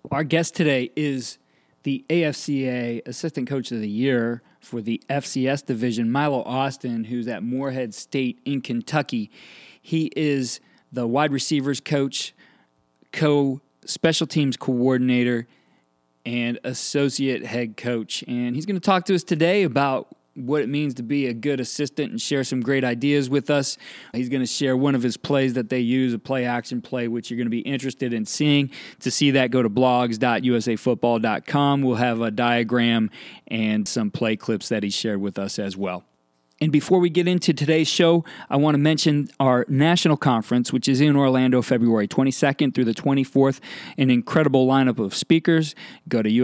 Our guest today is the AFCA Assistant Coach of the Year for the FCS division, Milo Austin, who's at Morehead State in Kentucky. He is the wide receivers coach, co-special teams coordinator, and associate head coach. And he's going to talk to us today about what it means to be a good assistant and share some great ideas with us. He's going to share one of his plays that they use, a play-action play, which you're going to be interested in seeing. To see that, go to blogs.usafootball.com. We'll have a diagram and some play clips that he shared with us as well. And before we get into today's show, I want to mention our national conference, which is in Orlando, February 22nd through the 24th. An incredible lineup of speakers. Go to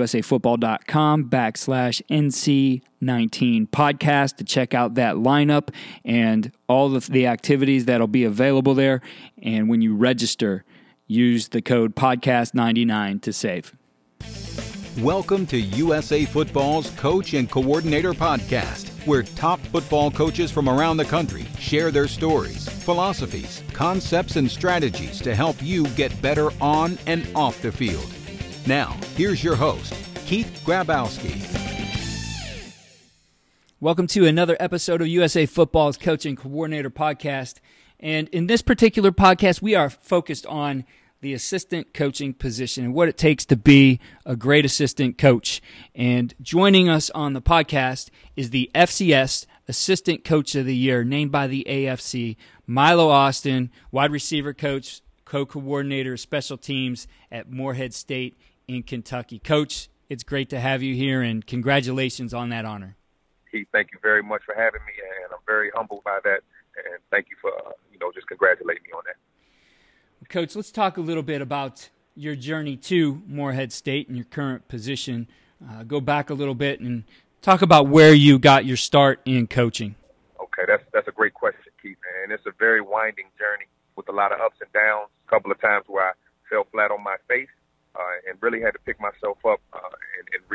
usafootball.com/NC19 podcast to check out that lineup and all of the activities that'll be available there. And when you register, use the code podcast99 to save. Welcome to USA Football's Coach and Coordinator Podcast, where top football coaches from around the country share their stories, philosophies, concepts, and strategies to help you get better on and off the field. Now, here's your host, Keith Grabowski. Welcome to another episode of USA Football's Coach and Coordinator Podcast. And in this particular podcast, we are focused on the assistant coaching position and what it takes to be a great assistant coach. And joining us on the podcast is the FCS Assistant Coach of the Year, named by the AFC, Milo Austin, wide receiver coach, co-coordinator, special teams at Morehead State in Kentucky. Coach, it's great to have you here, and congratulations on that honor. Keith, thank you very much for having me, and I'm very humbled by that, and thank you for, just congratulating me on that. Coach, let's talk a little bit about your journey to Morehead State and your current position. Go back a little bit and talk about where you got your start in coaching. Okay, that's a great question, Keith, and it's a very winding journey with a lot of ups and downs. A couple of times where I fell flat on my face and really had to pick myself up and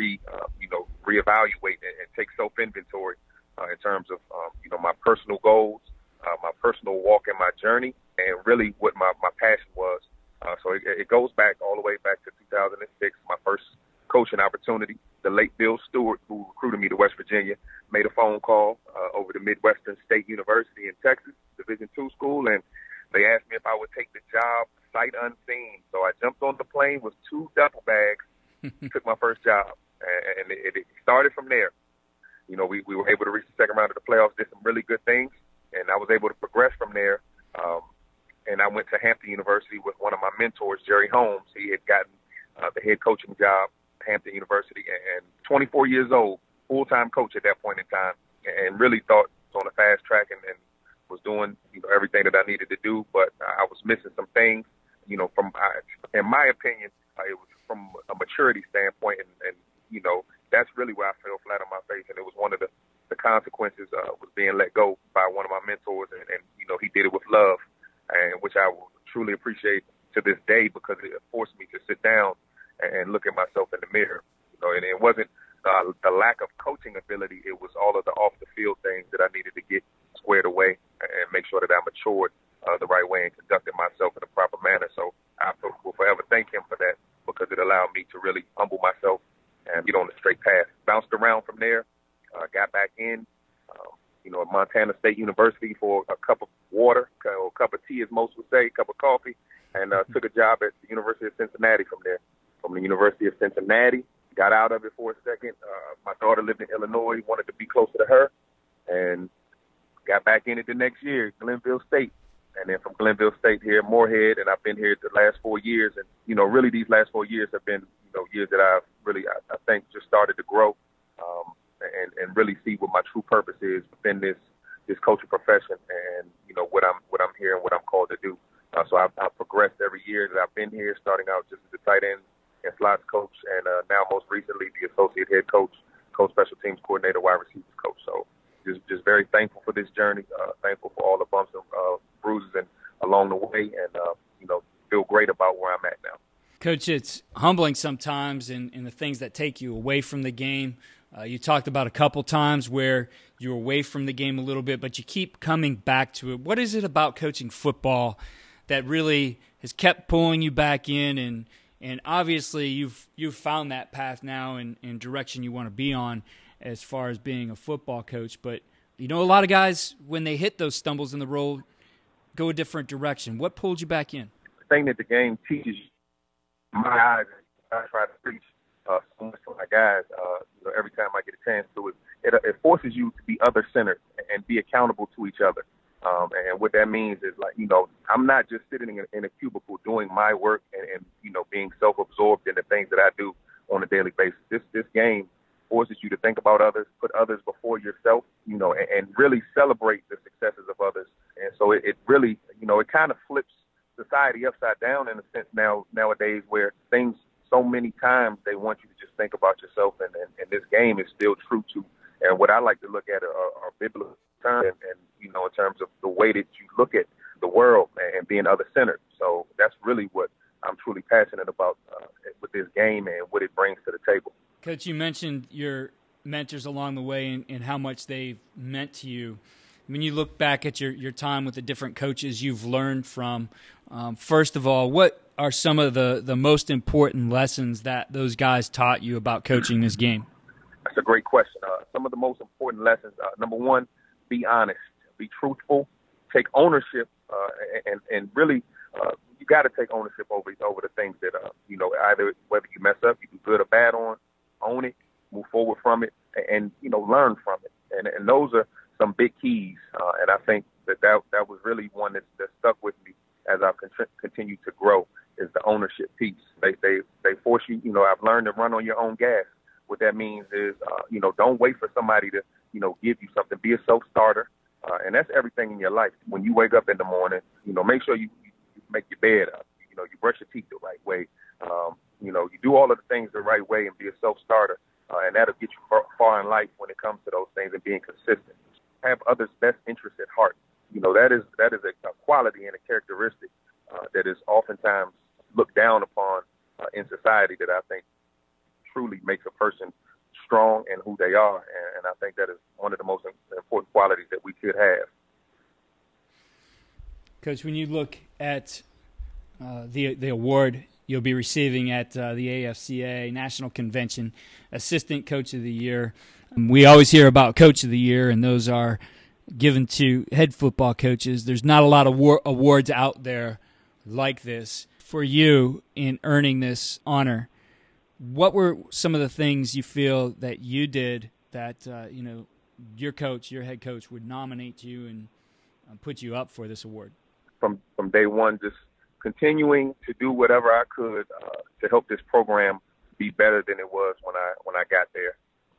reevaluate and take self-inventory in terms of my personal goals, my personal walk and my journey, and really what my passion was. So it goes back all the way back to 2006, my first coaching opportunity. The late Bill Stewart, who recruited me to West Virginia, made a phone call over to Midwestern State University in Texas, Division II school, and they asked me if I would take the job sight unseen. So I jumped on the plane with 2 duffel bags, took my first job, and it started from there. We were able to reach the second round of the playoffs, did some really good things, and I was able to progress from there. And I went to Hampton University with one of my mentors, Jerry Holmes. He had gotten the head coaching job at Hampton University, and 24 years old, full-time coach at that point in time, and really thought was on a fast track and was doing everything that I needed to do, but I was missing some things. In my opinion, it was from a maturity standpoint, and that's really where I fell flat on my face, and it was one of the consequences was being let go by one of my mentors, and he did it with love, and which I will truly appreciate to this day, because it forced me to sit down and look at myself in the mirror. And it wasn't the lack of coaching ability; it was all of the off-the-field things that I needed to get squared away and make sure that I matured the right way and conducted myself in a proper manner. So I will forever thank him for that, because it allowed me to really humble myself and get on the straight path. Bounced around from there, got back in. At Montana State University for a cup of water, or a cup of tea, as most would say, a cup of coffee, and took a job at the University of Cincinnati from there. From the University of Cincinnati, got out of it for a second. My daughter lived in Illinois, wanted to be closer to her, and got back in it the next year, Glenville State. And then from Glenville State here, Morehead, and I've been here the last 4 years. And, really these last 4 years have been, years that I've really, I think, just started to grow and really see what my true purpose is within this coaching profession, and what I'm here and what I'm called to do. So I've progressed every year that I've been here, starting out just as a tight end and slots coach, and now most recently the associate head coach, co-special teams coordinator, wide receivers coach. So just very thankful for this journey, thankful for all the bumps and bruises and along the way, and feel great about where I'm at now. Coach, it's humbling sometimes in the things that take you away from the game. You talked about a couple times where you're away from the game a little bit, but you keep coming back to it. What is it about coaching football that really has kept pulling you back in And obviously you've found that path now and direction you want to be on as far as being a football coach. But, a lot of guys, when they hit those stumbles in the road, go a different direction. What pulled you back in? The thing that the game teaches you, in my eyes, I try to preach so much to my guys, every time I get a chance to it forces you to be other-centered and be accountable to each other. And what that means is, I'm not just sitting in a cubicle doing my work and being self-absorbed in the things that I do on a daily basis. This game forces you to think about others, put others before yourself, and really celebrate the successes of others. And so it really, it kind of flips society upside down in a sense nowadays, where things so many times they want you to just think about yourself. And this game is still true to, and what I like to look at are biblical terms and in terms of the way that you look at the world and being other-centered. So that's really what I'm truly passionate about with this game and what it brings to the table. Coach, you mentioned your mentors along the way and how much they've meant to you. When you look back at your time with the different coaches you've learned from, first of all, what are some of the most important lessons that those guys taught you about coaching this game? That's a great question. Some of the most important lessons, number one, be honest, be truthful, take ownership, and really you got to take ownership over the things that, either whether you mess up, you do good or bad on, own it, move forward from it, and learn from it. And those are some big keys. And I think that was really one that stuck with me as I've continued to grow, is the ownership piece. They force you, I've learned to run on your own gas. What that means is, don't wait for somebody to, give you something. Be a self-starter. And that's everything in your life. When you wake up in the morning, make sure you make your bed up. You brush your teeth the right way. You do all of the things the right way and be a self-starter. And that'll get you far in life when it comes to those things and being consistent. Have others' best interests at heart. That is a quality and a characteristic that is oftentimes looked down upon in society that I think truly makes a person strong in who they are. And I think that is one of the most important qualities that we should have. Coach, when you look at the award you'll be receiving at the AFCA National Convention, Assistant Coach of the Year, we always hear about Coach of the Year, and those are given to head football coaches. There's not a lot of awards out there like this. For you, in earning this honor, what were some of the things you feel that you did that your head coach would nominate you and put you up for this award? From day one, just continuing to do whatever I could to help this program be better than it was when I got there.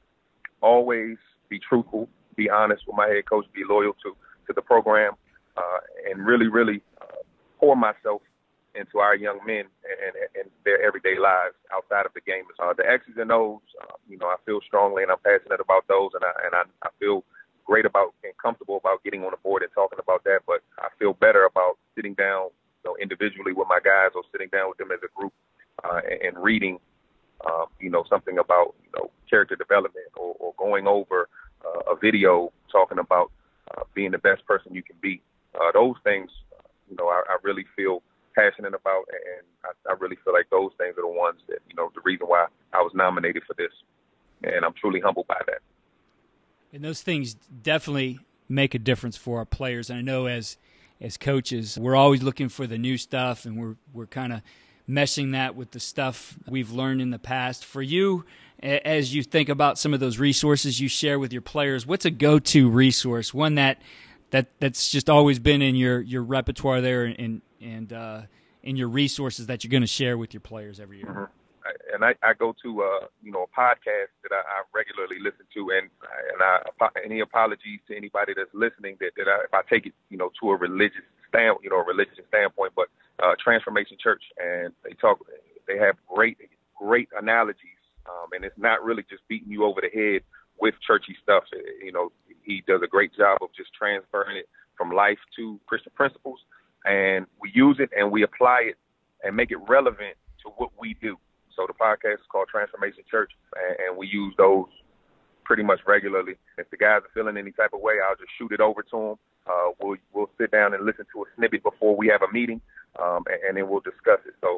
Always be truthful, be honest with my head coach, be loyal to the program, and really pour myself into our young men and their everyday lives outside of the game. The X's and O's, I feel strongly and I'm passionate about those, and I feel great about and comfortable about getting on the board and talking about that. But I feel better about sitting down, individually with my guys, or sitting down with them as a group and reading, something about character development, or going over a video talking about being the best person you can be. Those things, I really feel passionate about, and I really feel like those things are the ones that, the reason why I was nominated for this, and I'm truly humbled by that. And those things definitely make a difference for our players. And I know as coaches, we're always looking for the new stuff, and we're kind of meshing that with the stuff we've learned in the past. For you, as you think about some of those resources you share with your players, what's a go-to resource, one that's just always been in your repertoire there and in your resources that you're going to share with your players every year? Mm-hmm. And I go to a podcast that I regularly listen to, and any apologies to anybody that's listening that if I take it to a religious standpoint, but Transformation Church, and they have great analogies, and it's not really just beating you over the head with churchy stuff. He does a great job of just transferring it from life to Christian principles, and we use it and we apply it and make it relevant to what we do. So the podcast is called Transformation Church, and we use those pretty much regularly. If the guys are feeling any type of way, I'll just shoot it over to them. We'll sit down and listen to a snippet before we have a meeting, and then we'll discuss it. So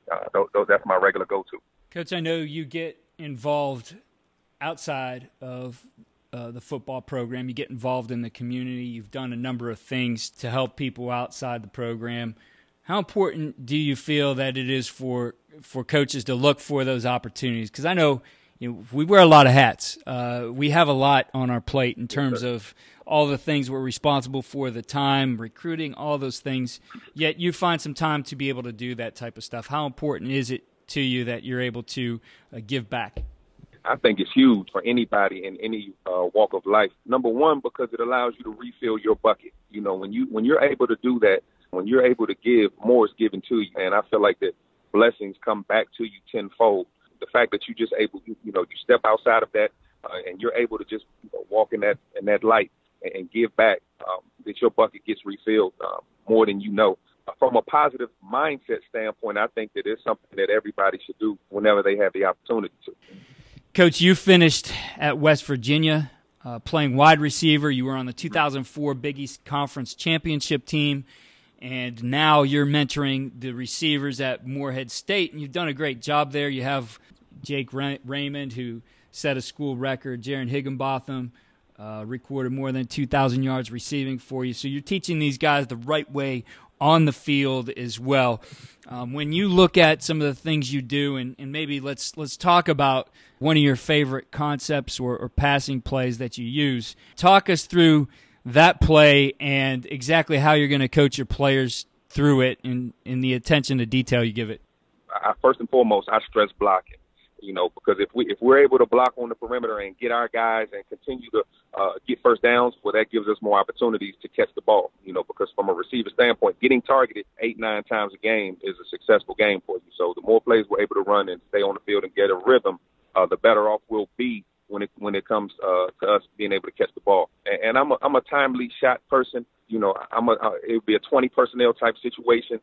that's my regular go-to. Coach, I know you get involved outside of the football program. You get involved in the community. You've done a number of things to help people outside the program. How important do you feel that it is for coaches to look for those opportunities? Because I know, we wear a lot of hats. We have a lot on our plate in terms of all the things we're responsible for, the time, recruiting, all those things. Yet you find some time to be able to do that type of stuff. How important is it to you that you're able to give back? I think it's huge for anybody in any walk of life. Number one, because it allows you to refill your bucket. When you're able to do that, when you're able to give, more is given to you. And I feel like that blessings come back to you tenfold. The fact that you just able, you step outside of that and you're able to just walk in that light and give back, that your bucket gets refilled more than you know. From a positive mindset standpoint, I think that it's something that everybody should do whenever they have the opportunity to. Coach, you finished at West Virginia playing wide receiver. You were on the 2004 Big East Conference Championship team, and now you're mentoring the receivers at Morehead State, and you've done a great job there. You have Jake Raymond, who set a school record. Jaron Higginbotham recorded more than 2,000 yards receiving for you. So you're teaching these guys the right way on the field as well. When you look at some of the things you do, and maybe let's talk about one of your favorite concepts or passing plays that you use. Talk us through that play and exactly how you're going to coach your players through it and in the attention to detail you give it. First and foremost, I stress blocking. Because if we're able to block on the perimeter and get our guys and continue to get first downs, well, that gives us more opportunities to catch the ball. Because from a receiver standpoint, getting targeted 8-9 times a game is a successful game for you. So the more plays we're able to run and stay on the field and get a rhythm, the better off we'll be when it comes to us being able to catch the ball. And I'm a timely shot person. It would be a 20 personnel type situation.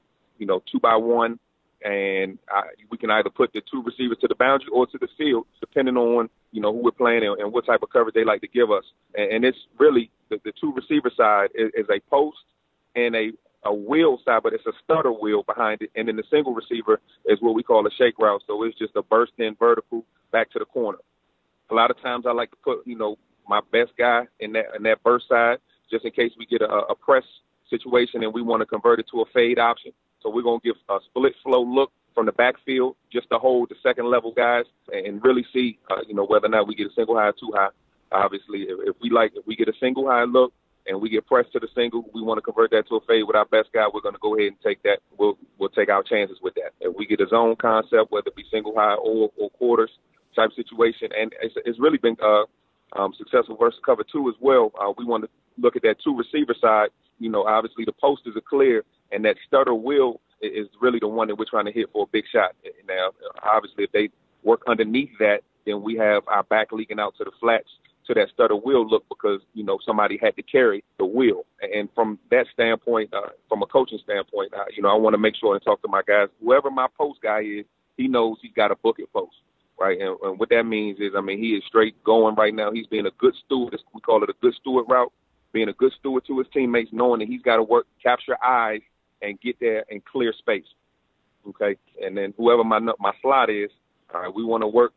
2-by-1. And we can either put the two receivers to the boundary or to the field, depending on, who we're playing and what type of coverage they like to give us. And it's really the two receiver side is a post and a wheel side, but it's a stutter wheel behind it. And then the single receiver is what we call a shake route. So it's just a burst in vertical back to the corner. A lot of times I like to put, my best guy in that burst side, just in case we get a press situation and we want to convert it to a fade option. So we're going to give a split flow look from the backfield just to hold the second level guys and really see, whether or not we get a single high or two high. Obviously, if we get a single high look and we get pressed to the single, we want to convert that to a fade with our best guy. We're going to go ahead and take that. We'll take our chances with that. If we get a zone concept, whether it be single high or quarters type situation, and it's really been successful versus cover two as well. We want to look at that two receiver side. Obviously the posters are clear, and that stutter wheel is really the one that we're trying to hit for a big shot. Now, obviously, if they work underneath that, then we have our back leaking out to the flats to that stutter wheel look because, somebody had to carry the wheel. And from that standpoint, from a coaching standpoint, I want to make sure and talk to my guys. Whoever my post guy is, he knows he's got to book it post, right? And what that means is, he is straight going right now. He's being a good steward. We call it a good steward route. Being a good steward to his teammates, knowing that he's got to capture eyes and get there and clear space. Okay, and then whoever my slot is, we want to work,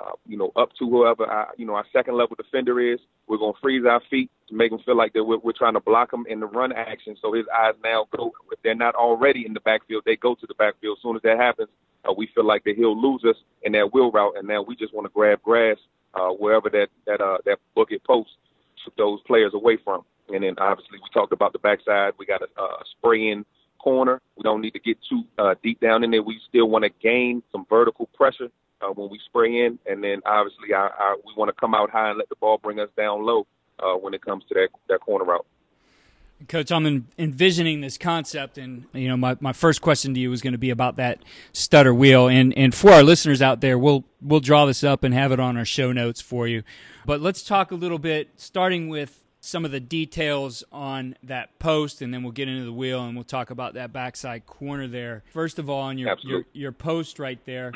up to whoever our second level defender is. We're gonna freeze our feet to make him feel like that we're trying to block him in the run action. So his eyes now go. If they're not already in the backfield, they go to the backfield. As soon as that happens, we feel like that he'll lose us in that wheel route, and now we just want to grab grass wherever that bucket post took those players away from. And then obviously we talked about the backside. We got a spray-in corner. We don't need to get too deep down in there. We still want to gain some vertical pressure when we spray in. And then obviously we want to come out high and let the ball bring us down low when it comes to that corner route. Coach, I'm envisioning this concept, and my first question to you was going to be about that stutter wheel. And for our listeners out there, we'll draw this up and have it on our show notes for you. But let's talk a little bit, starting with some of the details on that post, and then we'll get into the wheel and we'll talk about that backside corner there. First of all, on your post right there,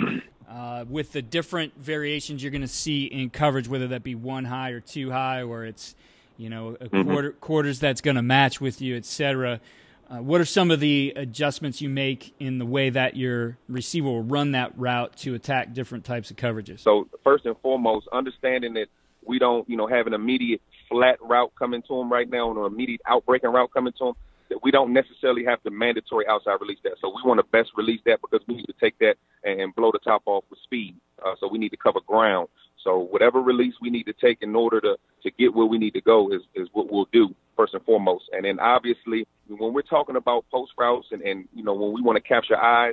with the different variations you're going to see in coverage, whether that be one high or two high, or it's quarters that's going to match with you, etc. What are some of the adjustments you make in the way that your receiver will run that route to attack different types of coverages? So first and foremost, understanding that we don't, have an immediate flat route coming to him right now, or an immediate outbreaking route coming to him, that we don't necessarily have to mandatory outside release that. So we want to best release that because we need to take that and blow the top off with speed. So we need to cover ground. So whatever release we need to take in order to get where we need to go is what we'll do first and foremost. And then obviously when we're talking about post routes and when we want to capture eyes,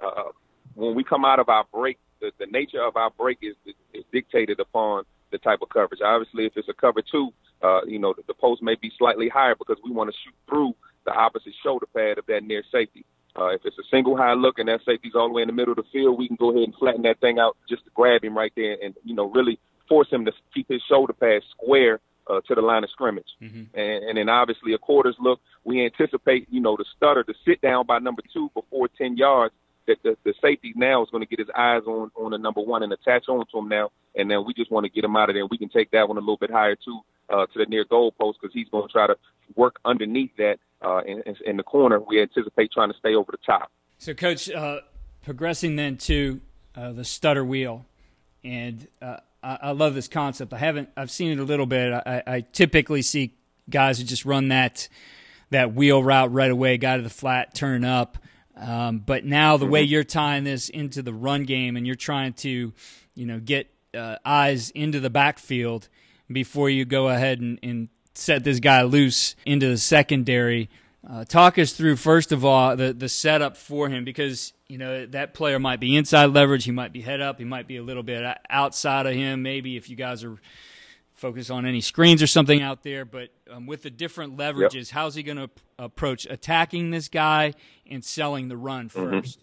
when we come out of our break, the nature of our break is dictated upon the type of coverage. Obviously, if it's a cover 2, the post may be slightly higher because we want to shoot through the opposite shoulder pad of that near safety. If it's a single high look and that safety's all the way in the middle of the field, we can go ahead and flatten that thing out just to grab him right there and, really force him to keep his shoulder pad square to the line of scrimmage. Mm-hmm. And then obviously a quarters look, we anticipate, the stutter to sit down by number 2 before 10 yards, that the safety now is going to get his eyes on the number 1 and attach on to him now. And then we just want to get him out of there. We can take that one a little bit higher too, to the near goal post, because he's going to try to work underneath that in the corner. We anticipate trying to stay over the top. So, Coach, progressing then to the stutter wheel, and I love this concept. I've seen it a little bit. I typically see guys who just run that wheel route right away, guy to the flat, turn up. But now the way you're tying this into the run game, and you're trying to, get eyes into the backfield before you go ahead and set this guy loose into the secondary. Talk us through, first of all, the setup for him, because that player might be inside leverage, he might be head up, he might be a little bit outside of him, maybe if you guys are focused on any screens or something out there. But with the different leverages, how's he going to approach attacking this guy and selling the run first?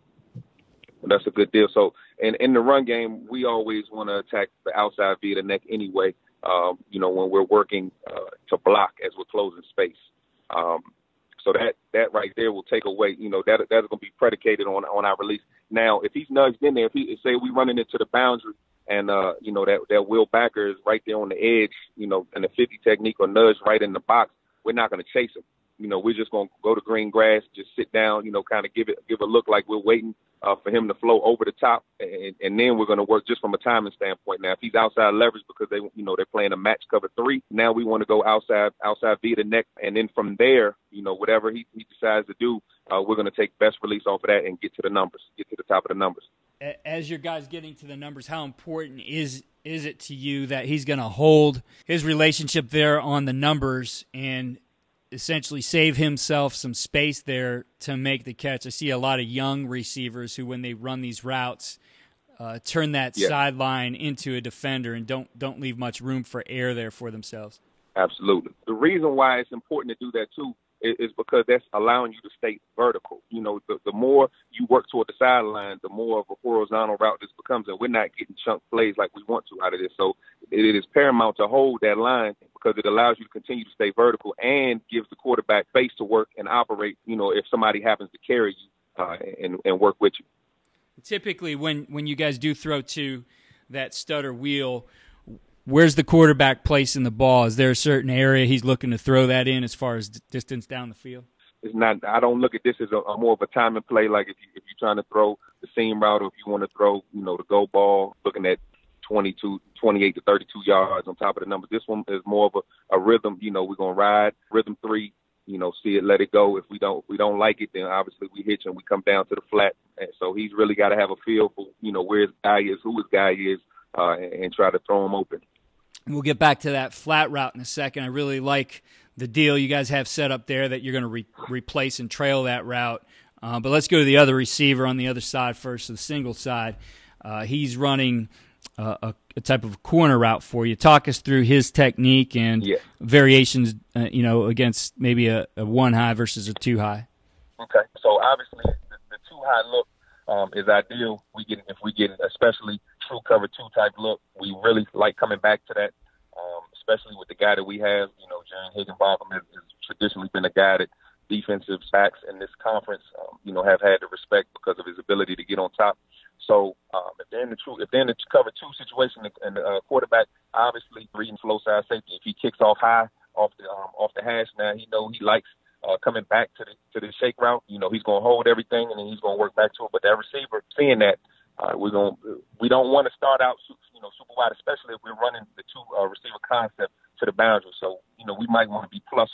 Well, that's a good deal. So in the run game, we always want to attack the outside via the neck anyway, when we're working to block as we're closing space. So that right there will take away, that's going to be predicated on our release. Now, if he's nudged in there, say we running into the boundary and, that wheel backer is right there on the edge, in the 50 technique or nudge right in the box, we're not going to chase him. We're just going to go to green grass, just sit down, kind of give a look like we're waiting for him to flow over the top. And then we're going to work just from a timing standpoint. Now, if he's outside leverage because they're playing a match cover 3, now we want to go outside via the neck. And then from there, whatever he decides to do, we're going to take best release off of that and get to the numbers, get to the top of the numbers. As your guys getting to the numbers, how important is it to you that he's going to hold his relationship there on the numbers and essentially save himself some space there to make the catch? I see a lot of young receivers who, when they run these routes, turn that sideline into a defender and don't leave much room for air there for themselves. Absolutely. The reason why it's important to do that too is because that's allowing you to stay vertical. The more you work toward the sideline, the more of a horizontal route this becomes, and we're not getting chunk plays like we want to out of this. So it is paramount to hold that line because it allows you to continue to stay vertical and gives the quarterback space to work and operate, if somebody happens to carry you and work with you. Typically, when you guys do throw to that stutter wheel, where's the quarterback placing the ball? Is there a certain area he's looking to throw that in as far as distance down the field? It's not. I don't look at this as a more of a timing play. Like if you're trying to throw the seam route, or if you want to throw, the go ball, looking at 28 to 32 yards on top of the numbers. This one is more of a rhythm. We're gonna ride rhythm 3. See it, let it go. If we don't like it, then obviously we hitch and we come down to the flat. And so he's really got to have a feel for where his guy is, who his guy is, and try to throw him open. We'll get back to that flat route in a second. I really like the deal you guys have set up there that you're going to replace and trail that route. But let's go to the other receiver on the other side first, the single side. He's running a type of corner route for you. Talk us through his technique and variations, against maybe a 1 high versus a 2 high. Okay, so obviously the 2 high look is ideal. If we get especially true cover 2 type look, we really like coming back to that, especially with the guy that we have. Jaren Higginbotham has traditionally been a guy that defensive backs in this conference, have had the respect because of his ability to get on top. So if they're in the cover 2 situation and the quarterback obviously reading flow side safety, if he kicks off high off the hash, now he likes coming back to the shake route. You know, he's going to hold everything and then he's going to work back to it. But that receiver, seeing that, we don't want to start out, super wide, especially if we're running the two receiver concept to the boundary. So, we might want to be +4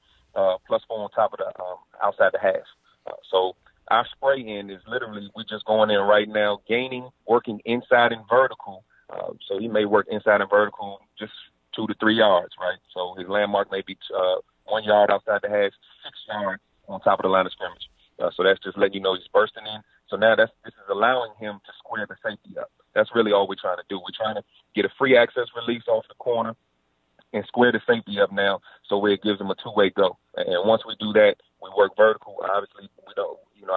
on top of the outside the hash. So our spray in is literally we're just going in right now, working inside and vertical. So he may work inside and vertical just 2 to 3 yards, right? So his landmark may be 1 yard outside the hash, 6 yards on top of the line of scrimmage. So that's just letting you know he's bursting in. So now this is allowing him to square the safety up. That's really all we're trying to do. We're trying to get a free access release off the corner and square the safety up now so where it gives him a two-way go. And once we do that, we work vertical. Obviously, we don't,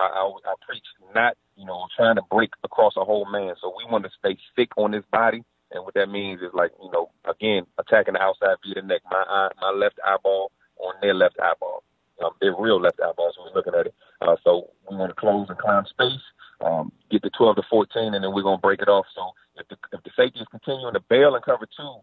I preach not, trying to break across a whole man. So we want to stay thick on his body. And what that means is again, attacking the outside via the neck. My left eyeball on their left eyeball. Their real left eyeball, so we're looking at it. So we want to close and climb space, get to 12 to 14, and then we're going to break it off. So if the safety is continuing to bail and cover 2,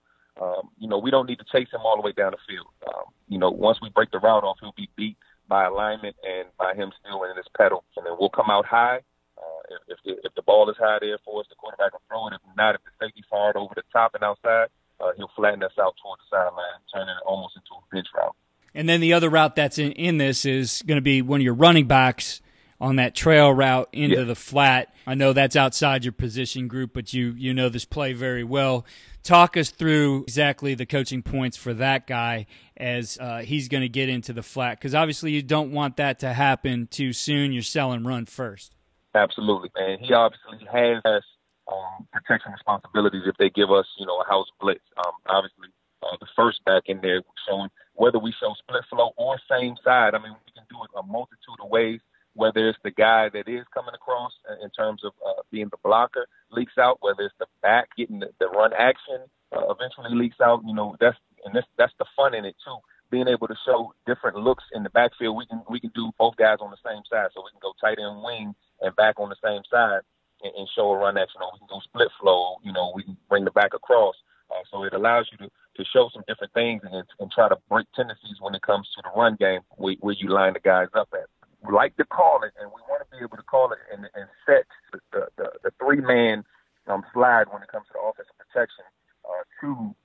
we don't need to chase him all the way down the field. Once we break the route off, he'll be beat by alignment and by him still in his pedal. And then we'll come out high. If the ball is high there for us, the quarterback will throw it. If not, if the safety's hard over the top and outside, he'll flatten us out toward the sideline, turning it almost into a bench route. And then the other route that's in this is going to be one of your running backs on that trail route into the flat. I know that's outside your position group, but you know this play very well. Talk us through exactly the coaching points for that guy as he's going to get into the flat, because obviously you don't want that to happen too soon. You're selling run first. Absolutely, and he obviously has protection responsibilities if they give us, a house blitz. Obviously, the first back in there showing whether we show split flow or same side. I mean, we can do it a multitude of ways, whether it's the guy that is coming across in terms of being the blocker leaks out, whether it's the back getting the run action eventually leaks out. That's the fun in it too. Being able to show different looks in the backfield, we can do both guys on the same side, so we can go tight end wing and back on the same side and show a run action, or we can go split flow. We can bring the back across. So it allows you to show some different things and try to break tendencies when it comes to the run game where you line the guys up at. We like to call it, and we want to be able to call it and set the three-man slide when it comes to the offensive protection to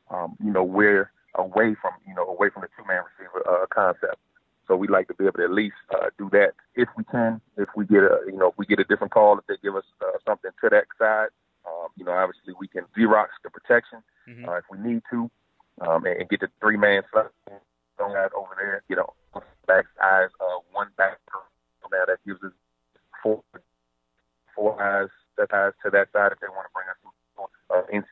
we're away from the two-man receiver concept. So we like to be able to at least do that if we can. If we get a different call, if they give us something to that side, obviously we can Xerox the protection if we need to, and get the three-man slide over there. Back's eyes, one back. Now that gives us four eyes, set eyes to that side if they want to bring us in.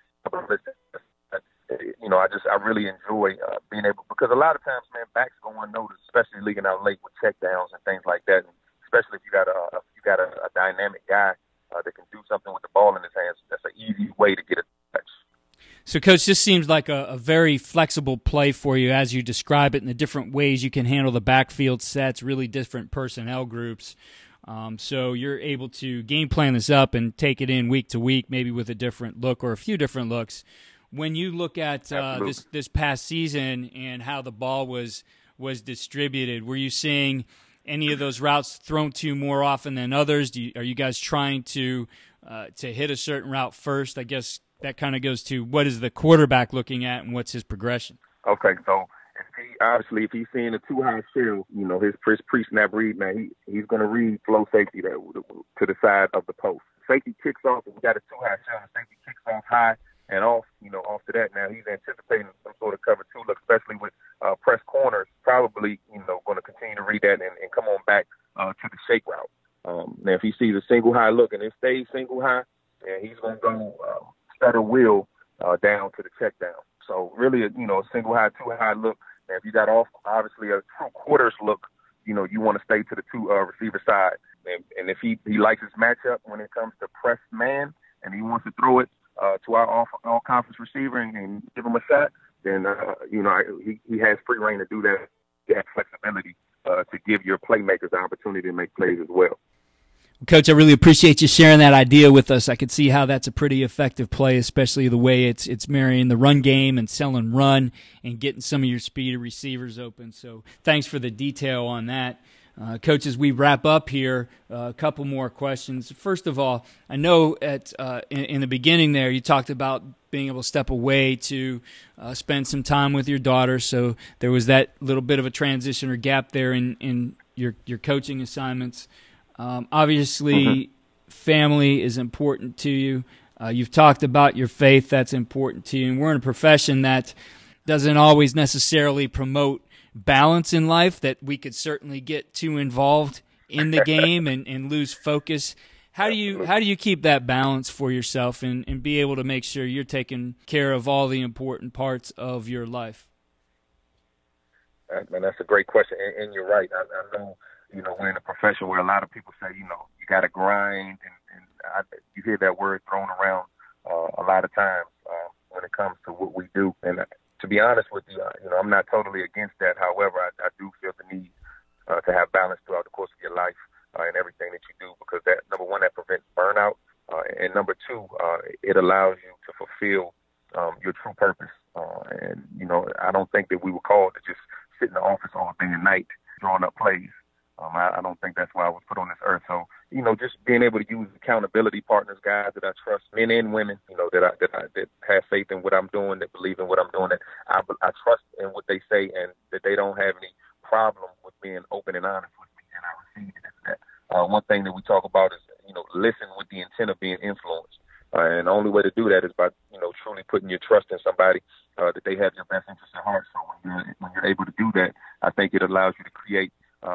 I really enjoy being able, because a lot of times, man, backs go unnoticed, especially leaking out late with check downs and things like that. And especially if you got a dynamic guy that can do something with the ball in his hands. That's an easy way to get a touch. So, Coach, this seems like a very flexible play for you as you describe it, in the different ways you can handle the backfield sets, really different personnel groups. So you're able to game plan this up and take it in week to week, maybe with a different look or a few different looks. When you look at this past season and how the ball was distributed, were you seeing any of those routes thrown to you more often than others? Are you guys trying to hit a certain route first? I guess that kind of goes to what is the quarterback looking at and what's his progression? Okay, so if he's seeing a too high shell, his pre-snap read, man, he's going to read flow safety there to the side of the post. Safety kicks off, and we got a too high shell, and safety kicks off high and off, off to that. Now he's anticipating some sort of cover two look, especially with press corners, probably, going to continue to read that and come on back to the shake route. Now if he sees a single high look and it stays single high, and he's going to go stutter wheel down to the check down. So really, a single high, too high look. And if you got obviously a true quarters look, you want to stay to the two receiver side. And if he likes his matchup when it comes to press man and he wants to throw it to our all-conference receiver and give him a shot, then, he has free reign to do that flexibility to give your playmakers the opportunity to make plays as well. Coach, I really appreciate you sharing that idea with us. I could see how that's a pretty effective play, especially the way it's marrying the run game and selling run and getting some of your speed receivers open. So thanks for the detail on that. Coach, as we wrap up here, a couple more questions. First of all, I know in the beginning there you talked about being able to step away to spend some time with your daughter, so there was that little bit of a transition or gap there in your coaching assignments. Obviously, family is important to you. You've talked about your faith. That's important to you. And we're in a profession that doesn't always necessarily promote balance in life, that we could certainly get too involved in the game and lose focus. How do you keep that balance for yourself and be able to make sure you're taking care of all the important parts of your life? Man, that's a great question. And you're right. I know, we're in a profession where a lot of people say, you got to grind, and you hear that word thrown around a lot of times when it comes to what we do. And to be honest with you, I'm not totally against that. However, I do feel the need to have balance throughout the course of your life and everything that you do, because that, number one, that prevents burnout, and number two, it allows you to fulfill your true purpose. And I don't think that we were called to just sit in the office all day and night drawing up plays. I don't think that's why I was put on this earth. So, just being able to use accountability partners, guys that I trust, men and women, that have faith in what I'm doing, that believe in what I'm doing, that I trust in what they say, and that they don't have any problem with being open and honest with me. And I receive it as that. One thing that we talk about is, listen with the intent of being influenced. And the only way to do that is by, truly putting your trust in somebody, that they have your best interest at heart. So when you're able to do that, I think it allows you to create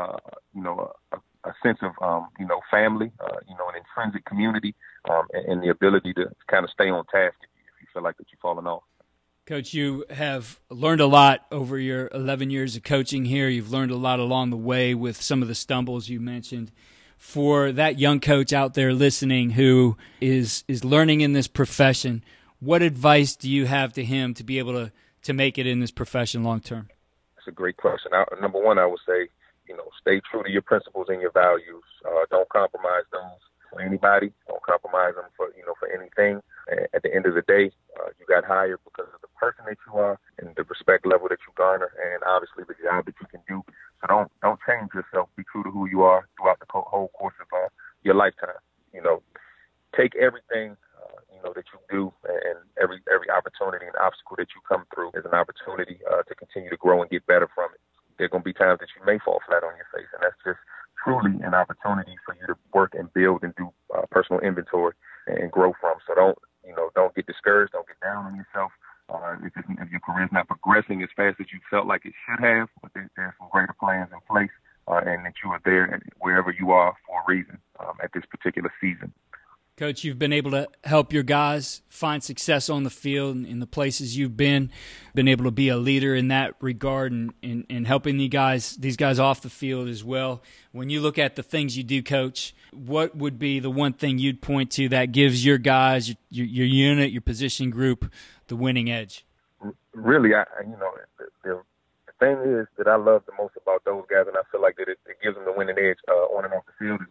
a sense of, family, an intrinsic community, and the ability to kind of stay on task if you feel like that you've fallen off. Coach, you have learned a lot over your 11 years of coaching here. You've learned a lot along the way with some of the stumbles you mentioned. For that young coach out there listening who is learning in this profession, what advice do you have to him to be able to make it in this profession long term? That's a great question. Number one, I would say, stay true to your principles and your values. Don't compromise those for anybody. Don't compromise them for anything. At the end of the day, you got hired because of the person that you are and the respect level that you garner, and obviously the job that you can do. So don't change yourself. Be true to who you are throughout the whole course of your lifetime. Take everything that you do, and every opportunity and obstacle that you come through is an opportunity to continue to grow and get better from it. There are going to be times that you may fall flat on your face, and that's just truly an opportunity for you to work and build and do personal inventory and grow from. So don't get discouraged. Don't get down on yourself. If your career is not progressing as fast as you felt like it should have, but there's some greater plans in place, and that you are there wherever you are for a reason at this particular season. Coach, you've been able to help your guys find success on the field in the places you've been able to be a leader in that regard and helping these guys off the field as well. When you look at the things you do, Coach, what would be the one thing you'd point to that gives your guys, your unit, your position group, the winning edge? Really, the thing is that I love the most about those guys, and I feel like that it gives them the winning edge on and off the field,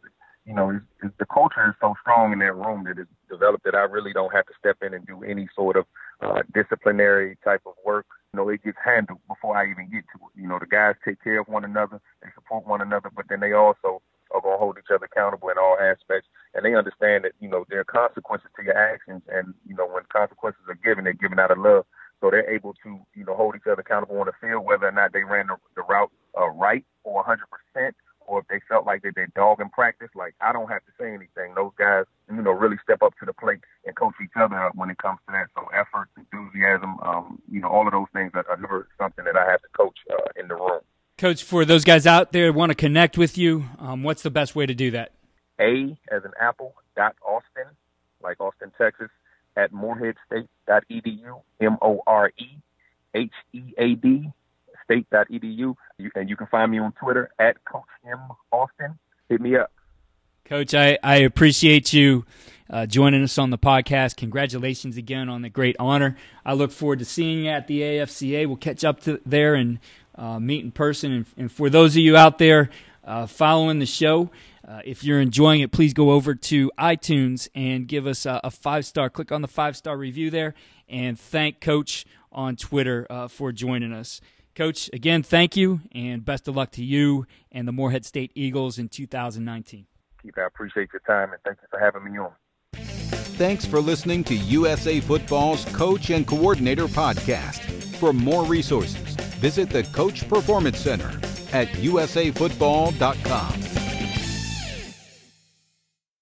is the culture is so strong in that room that it's developed that I really don't have to step in and do any sort of disciplinary type of work. It gets handled before I even get to it. The guys take care of one another, they support one another, but then they also are going to hold each other accountable in all aspects. And they understand that, there are consequences to your actions. And, when consequences are given, they're given out of love. So they're able to, hold each other accountable on the field, whether or not they ran the route right or 100%. Or if they felt like they dog in practice, like I don't have to say anything. Those guys, really step up to the plate and coach each other up when it comes to that. So effort, enthusiasm, all of those things are never something that I have to coach in the room. Coach, for those guys out there who want to connect with you, what's the best way to do that? A as in apple, .Austin, like Austin, Texas, at moreheadstate.edu, MOREHEAD. state.edu, and you can find me on Twitter at Coach M. Austin. Hit me up. Coach, I appreciate you joining us on the podcast. Congratulations again on the great honor. I look forward to seeing you at the AFCA. We'll catch up there and meet in person. And for those of you out there following the show. If you're enjoying it, please go over to iTunes and give us a 5-star. Click on the 5-star review there, and thank Coach on Twitter for joining us. Coach, again, thank you, and best of luck to you and the Morehead State Eagles in 2019. Keith, I appreciate your time, and thank you for having me on. Thanks for listening to USA Football's Coach and Coordinator Podcast. For more resources, visit the Coach Performance Center at usafootball.com.